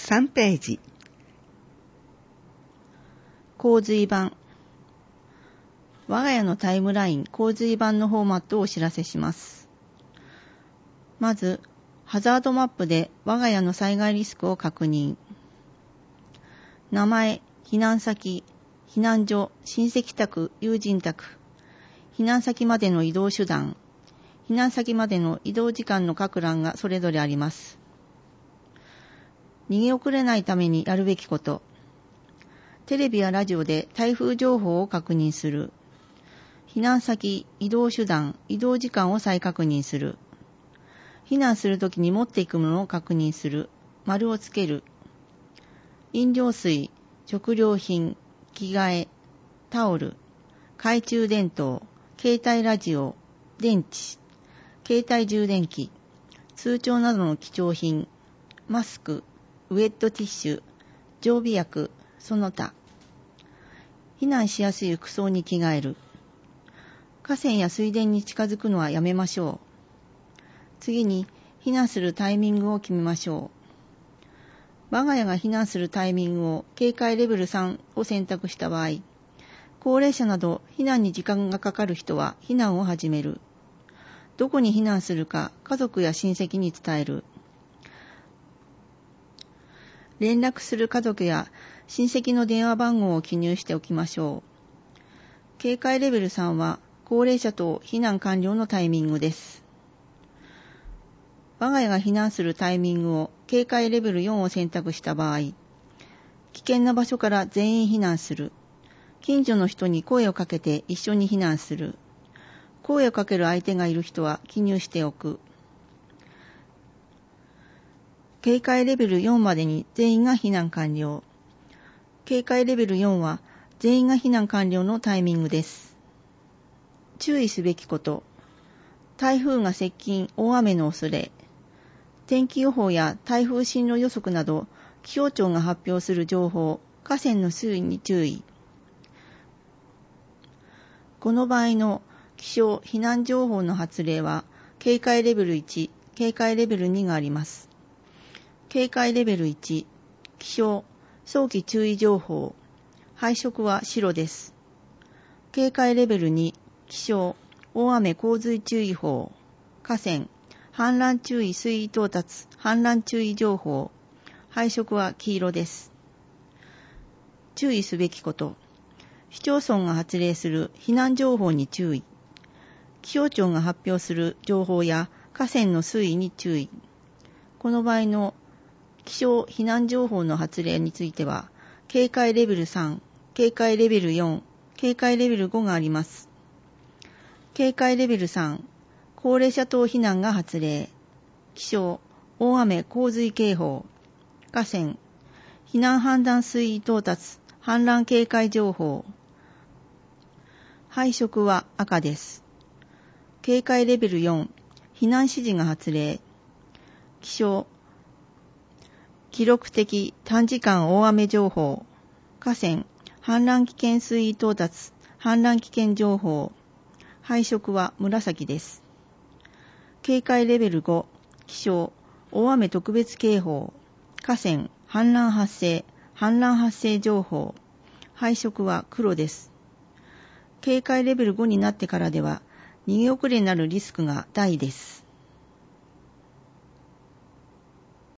3ページ。 洪水版。我が家のタイムライン洪水版のフォーマットをお知らせします。まず、ハザードマップで我が家の災害リスクを確認。名前、避難先、避難所、親戚宅、友人宅、避難先までの移動手段、避難先までの移動時間の各欄がそれぞれあります。逃げ遅れないためにやるべきこと。テレビやラジオで台風情報を確認する。避難先、移動手段、移動時間を再確認する。避難するときに持っていくものを確認する。丸をつける。飲料水、食料品、着替え、タオル、懐中電灯、携帯ラジオ、電池、携帯充電器、通帳などの貴重品、マスク、ウェットティッシュ、常備薬、その他。避難しやすい服装に着替える。河川や水田に近づくのはやめましょう。次に、避難するタイミングを決めましょう。我が家が避難するタイミングを警戒レベル3を選択した場合、高齢者など避難に時間がかかる人は避難を始める。どこに避難するか家族や親戚に伝える。連絡する家族や親戚の電話番号を記入しておきましょう。警戒レベル3は高齢者等避難完了のタイミングです。我が家が避難するタイミングを警戒レベル4を選択した場合、危険な場所から全員避難する。近所の人に声をかけて一緒に避難する。声をかける相手がいる人は記入しておく。警戒レベル4までに全員が避難完了。警戒レベル4は全員が避難完了のタイミングです。注意すべきこと。台風が接近、大雨の恐れ。天気予報や台風進路予測など気象庁が発表する情報、河川の水位に注意。この場合の気象・避難情報の発令は警戒レベル1、警戒レベル2があります。警戒レベル1、気象、早期注意情報、配色は白です。警戒レベル2、気象、大雨洪水注意報、河川、氾濫注意水位到達、氾濫注意情報、配色は黄色です。注意すべきこと。市町村が発令する避難情報に注意。気象庁が発表する情報や河川の水位に注意。この場合の気象避難情報の発令については、警戒レベル3、警戒レベル4、警戒レベル5があります。警戒レベル3、高齢者等避難が発令。気象、大雨洪水警報。河川、避難判断水位到達、氾濫警戒情報。配色は赤です。警戒レベル4、避難指示が発令。気象、記録的短時間大雨情報。河川、氾濫危険水位到達、氾濫危険情報。配色は紫です。警戒レベル5、気象、大雨特別警報。河川、氾濫発生情報。配色は黒です。警戒レベル5になってからでは、逃げ遅れになるリスクが大です。